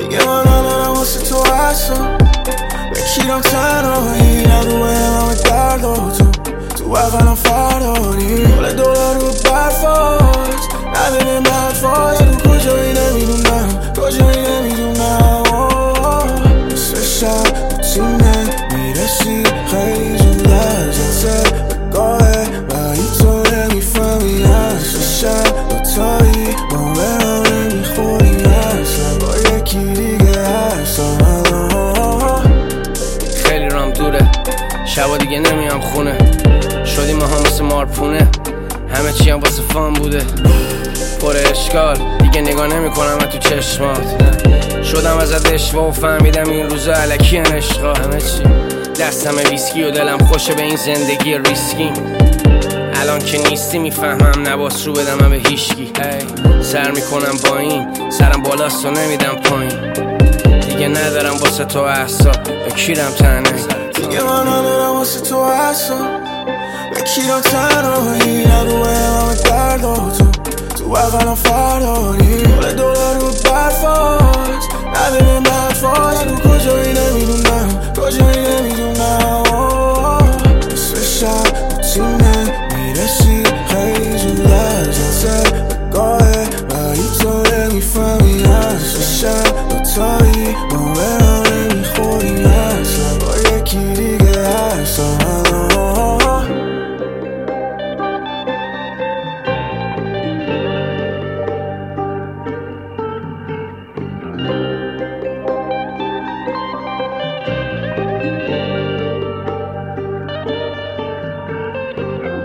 دیگه من ندارم واسه تو اصلا بکیرم تنهایی نروه همه درد و تو بغلم فرداری حال دلار رو برفاز نداره مدفاز رو کجایی نمیدونم کجایی نمیدونم مثل شب به تینه میرسی خیلی زود لحظه بگاهه ولی تو نمیفهمی مثل شب دوتایی ما به هم نمیخوری اصلا با یکی دیگه هستم خیلی رام دوره شبا دیگه نمیام خونه شدیم ما هم واسه مارپونه همه چی هم واسه فان بوده پر اشکال دیگه نگاه نمی کنم تو چشمات شدم ازت اشوا و فهمیدم این روزا علکی عشقا همه چی دستم ویسکی و دلم خوشه به این زندگی ریسکی الان که نیستی میفهمم نباس رو بدم به هیشکی سر میکنم با این سرم بالاست و نمیدم پایین دیگه ندارم واسه تو احسا بکیرم تنه دیگه من ندارم واسه تو احسا بکیرم تنهایی نروه همه درد و تو بغلم فرداری حال دلار رو برفاز